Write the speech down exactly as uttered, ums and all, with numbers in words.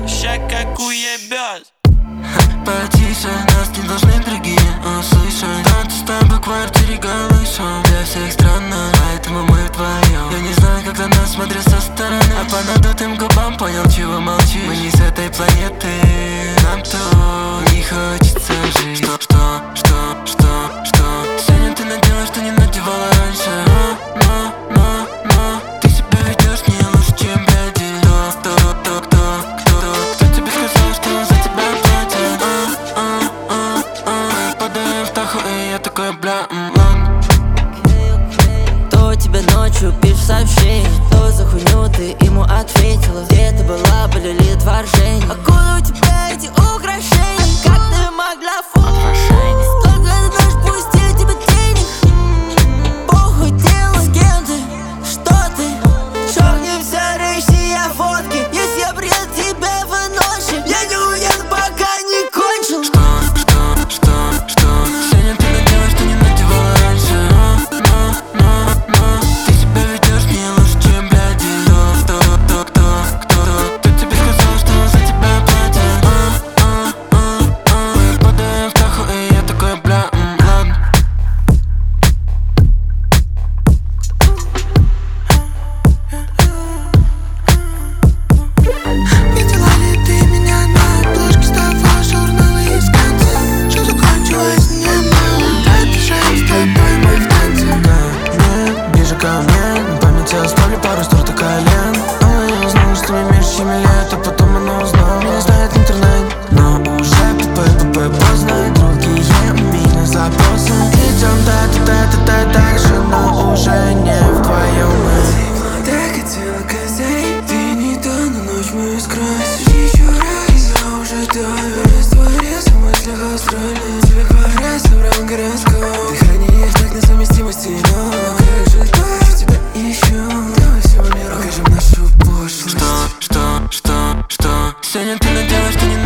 вообще как уебёс. Потише, нас не должны другие услышать. Танцы с тобой в квартире голышом. Для всех странно, поэтому мы вдвоем. Я не знаю, как на нас смотрят со стороны, а по надутым губам понял, чего молчишь. Мы не с этой планеты, нам тут не хочется жить. Что, что, что, что, что? Сегодня ты надела, что не надевала раньше. Но, но, но, но ты себя ведешь не лучше, чем бляди. Кто, кто, кто, кто, кто, кто тебе сказал, что за тебя платят? А, а, а, а. Падаем в Тахо, и я такой, бля, ладно. Кто тебе ночью пишет сообщение? Что за хуйню ты ему ответила? Где ты была, были ли отвержения? Откуда у тебя эти украшения? Как ты могла фу? Сколько ты ночь пустили тебе денег? Похуй дело, с кем ты? Что ты? Чёрни вся речь, я фотки. Если я приеду тебя в ночи, я не уеду, пока не кончил. Что, что, что, что? Сегодня ты надела, что не надевала раньше. Но, но, но, но ты себя ведешь не лучше, чем бляди. Кто, кто, кто, кто, кто, кто тебе сказал, что за тебя платят? А, а, а, а. Мы падаем в Тахо, и я такой, бля, ладно. Видела ли ты меня на обложке с того журнала из конца? Что закончилось, мне мало. Продолжаем с тобой, мы в танце. Ко мне, ближе ко мне. На памяти оставлю пару стертых колен. Она не узнала, что мне меньше семи лет, а потом она узнала, меня знает интернет. Но уже п-п-п поздно, и другие меня запросы. Идем та-та-та-та-та дальше, но уже не вдвоем мы. Так хотела казать, ты не та, но ночь мы скрасишь еще раз. Я уже таю, растворился в мыслях астральных. Тебе говорят, собрал гороскоп. Дыхание есть знак несовместимости, но как же так, я тебя ищу. Давай всему миру покажем нашу пошлость. Что, что, что, что? Сегодня ты надела, что не